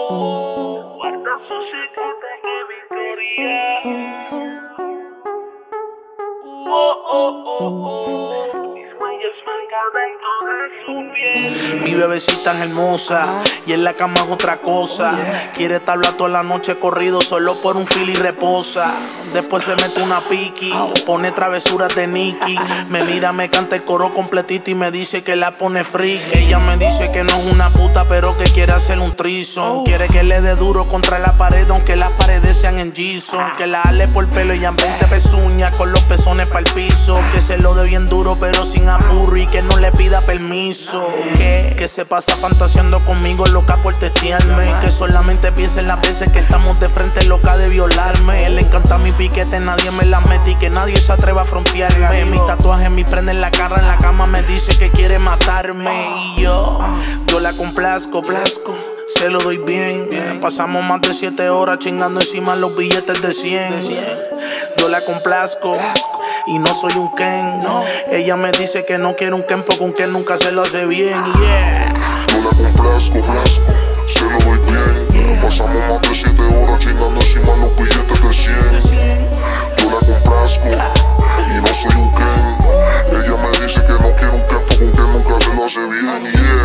Guarda sus secretos de Victoria. Mis huellas marcadas en toda su piel. Mi bebecita es hermosa y en la cama es otra cosa. Quiere tablar toda la noche corrido solo por un fil y reposa. Después se mete una piqui, pone travesuras de Nicky. Me mira, me canta el coro completito y me dice que la pone freak. Ella me dice que no es una puta pero que quiere hacer un threesome. Quiere que le dé duro contra la pared aunque las paredes sean en Gison. Que la ale por pelo y en 20 pezuñas con los pezones pa'l piso. Que se lo dé bien duro pero sin apuro y que no le pida permiso. Que se pasa fantaseando conmigo loca por testearme. Que solamente piensa en las veces que estamos de frente loca de violarme. Le encanta mi piquete, nadie me la mete y que nadie se atreva a frontearme. Mi tatuaje, mi prenda en la cara, en la cama me dice que quiere matarme. Y yo la complazco, se lo doy bien. Pasamos más de 7 horas chingando encima los billetes de 100. Yo la complazco y no soy un Ken. Ella me dice que no quiere un Ken porque un Ken nunca se lo hace bien. Yo la complazco, se lo doy bien. Pasamos más de 7 horas chingando encima los billetes de 100. Yo la complazco y no soy un Ken. Ella me dice que no quiere un Ken porque un Ken nunca se lo hace bien.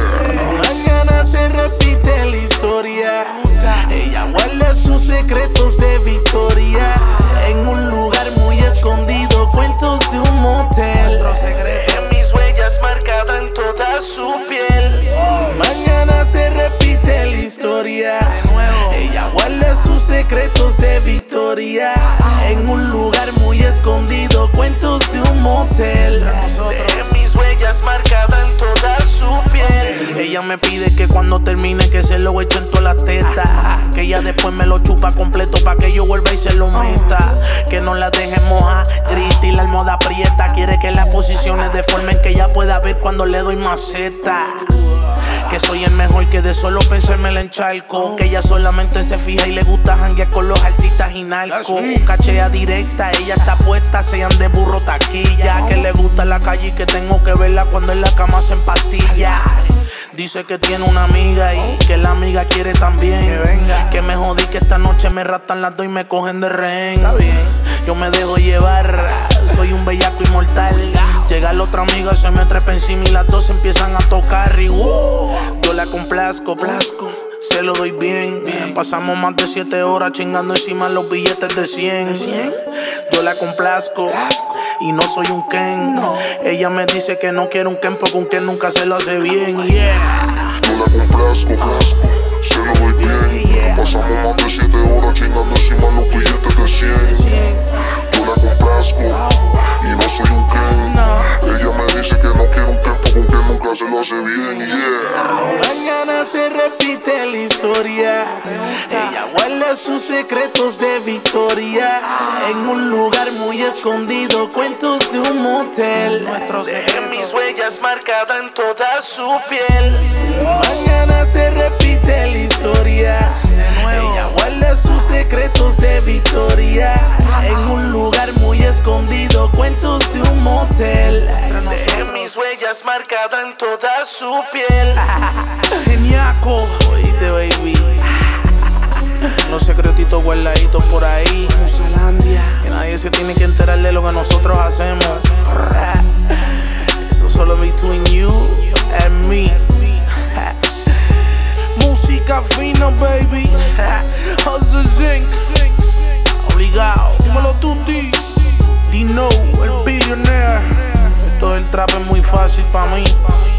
Mañana se repite la historia. Ella guarda sus secretos de Victoria en un lugar muy escondido, cuentos de un motel. En mis huellas marcadas en toda su piel. Mañana se repite la historia. Ella guarda sus secretos de Victoria en un lugar muy escondido, cuentos de un motel. En mis huellas marcadas en toda su piel. Ella me pide que cuando termine que se lo eche en todas las tetas. Que ella después me lo chupa completo pa' que yo vuelva y se lo meta. Que no la deje mojar, grita y la almohada aprieta. Quiere que las posiciones deformen, que ella pueda ver cuando le doy maceta. Que soy el mejor, que de solo pensarme la encharco. Que ella solamente se fija y le gusta janguear con los artistas y narcos. Cachea directa, ella está puesta, sean de burro taquilla. Que le gusta la calle y que tengo que verla cuando en la cama se empastilla. Dice que tiene una amiga y que la amiga quiere también. Que me jodí, que esta noche me raptan las dos y me cogen de rehén. Yo me dejo llevar, soy un bellaco inmortal. Llega la otra amiga, se me trepa encima y las dos empiezan a tocar. Y yo la complazco, se lo doy bien. Pasamos más de 7 horas chingando encima los billetes de 100. Yo la complazco y no soy un Ken. Ella me dice que no quiere un Ken porque un Ken nunca se lo hace bien. Yo la complazco, se lo doy bien. Pasamos más de 7 horas chingando encima los billetes de 100. Yo la complazco y no soy un Ken. Ella me dice que no quiere un Ken porque un Ken nunca se lo hace bien. Mañana se repite la historia. Ella guarda sus secretos de Victoria en un lugar muy escondido, cuentos de un motel. En mis huellas marcadas en toda su piel. Mañana se repite la historia. Ella guarda sus secretos de Victoria en un lugar muy escondido, cuentos de un motel. En mis huellas marcadas en toda su piel. Geniaco, oíste baby. Los secretitos guardaditos por ahí. Musalandia. Que nadie se tiene que enterar de lo que nosotros hacemos. Eso solo between you and me. Música fina, baby. Hustle Zinc. Obligado. Dímelo Tutti. Dino, el billionaire. Esto del trap es muy fácil pa' mí.